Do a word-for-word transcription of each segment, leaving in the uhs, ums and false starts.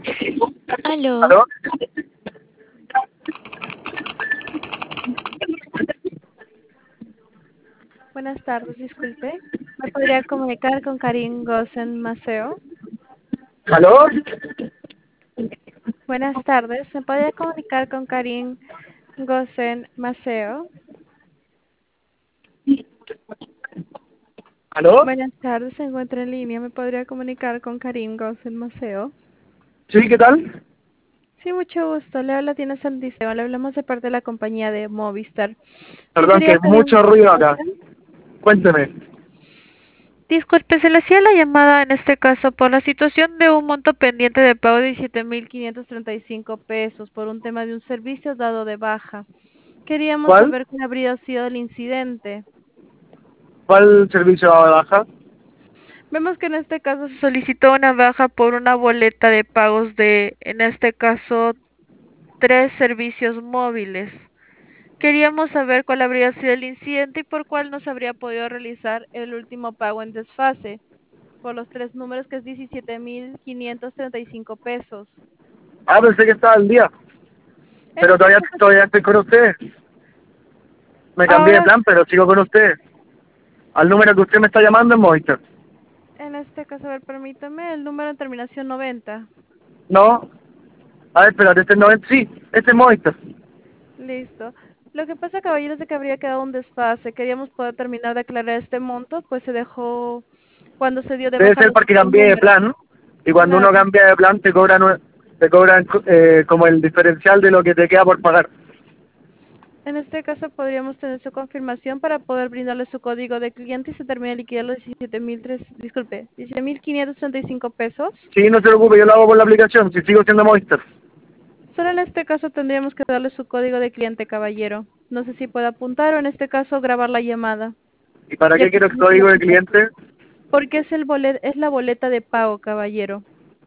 Aló. ¿Aló? Buenas tardes, disculpe. ¿Me podría comunicar con Karim Gosen Maceo? ¿Aló? Buenas tardes. ¿Me podría comunicar con Karim Gosen Maceo? ¿Aló? Buenas tardes, se encuentra en línea. ¿Me podría comunicar con Karim Gosen Maceo? Sí, ¿qué tal? Sí, mucho gusto. Le habla Tina Santiseo. Le hablamos de parte de la compañía de Movistar. ¿Sí Perdón, que sería hay Karim mucho ruido acá. Gosen? Cuénteme. Disculpe, se le hacía la llamada en este caso por la situación de un monto pendiente de pago de diecisiete mil quinientos treinta y cinco pesos por un tema de un servicio dado de baja. Queríamos ¿Cuál? saber cuál habría sido el incidente. ¿Cuál servicio va a baja? Vemos que en este caso se solicitó una baja por una boleta de pagos de, en este caso, tres servicios móviles. Queríamos saber cuál habría sido el incidente y por cuál no se habría podido realizar el último pago en desfase, por los tres números que es diecisiete mil quinientos treinta y cinco pesos. Ah, pensé que estaba al día. En Pero este todavía, caso, todavía estoy con usted. Me cambié de ahora, plan, pero sigo con usted. Al número que usted me está llamando en Movistar. en este caso, a ver, permítame, el número en terminación noventa. No. A ver, espérate, este no es... Sí, este es Movistar. Listo. Lo que pasa, caballeros, es que habría quedado un desfase. Queríamos poder terminar de aclarar este monto, pues se dejó cuando se dio de Debe baja ser los porque otros cambié de números. plan. Y cuando uno Claro. cambia de plan te cobran, un- te cobran eh, como el diferencial de lo que te queda por pagar. En este caso podríamos tener su confirmación para poder brindarle su código de cliente y se termina de liquidar los diecisiete mil tres, disculpe, diecisiete mil quinientos treinta y cinco pesos. Sí, no se preocupe, yo lo hago por la aplicación, si sigo siendo Movistar. Solo en este caso tendríamos que darle su código de cliente, caballero. No sé si puede apuntar o en este caso grabar la llamada. ¿Y para Ya qué que quiero el tenemos la código de aplicación. cliente? Porque es el bolet, es la boleta de pago, caballero.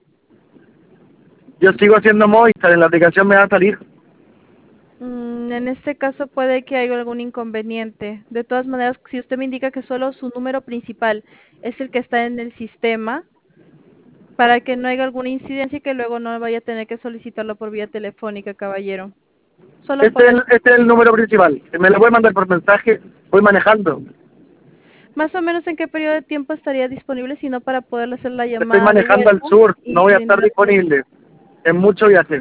Yo sigo haciendo Movistar, en la aplicación me va a salir. Mm, en este caso puede que haya algún inconveniente. De todas maneras, si usted me indica que solo su número principal es el que está en el sistema, para que no haya alguna incidencia y que luego no vaya a tener que solicitarlo por vía telefónica, caballero. Solo Este por es, el, eso. este es el número principal. Me lo puede mandar por mensaje, voy manejando. Más o menos en qué periodo de tiempo estaría disponible, sino para poder hacer la Estoy llamada de manejando al vuelta sur, no y voy a estar brindarle. disponible. En mucho viaje.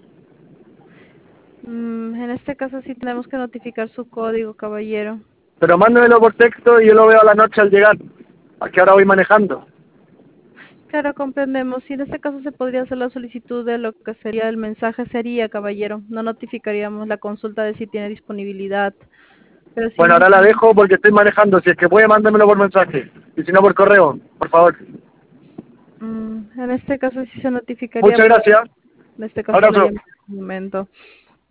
Mm, en este caso sí tenemos que notificar su código, caballero. Pero mándemelo por texto y yo lo veo a la noche al llegar. Aquí ahora voy manejando. Claro, comprendemos. Y en este caso se podría hacer la solicitud de lo que sería el mensaje, sería, caballero. No notificaríamos la consulta de si tiene disponibilidad. Pero si Bueno, me ahora la indica, dejo porque estoy manejando. Si es que puede, mándemelo por mensaje. Y si no, por correo, por favor. mm, en este caso sí se notificaría Muchas por, gracias. en este caso la Abrazo. llamada en un momento.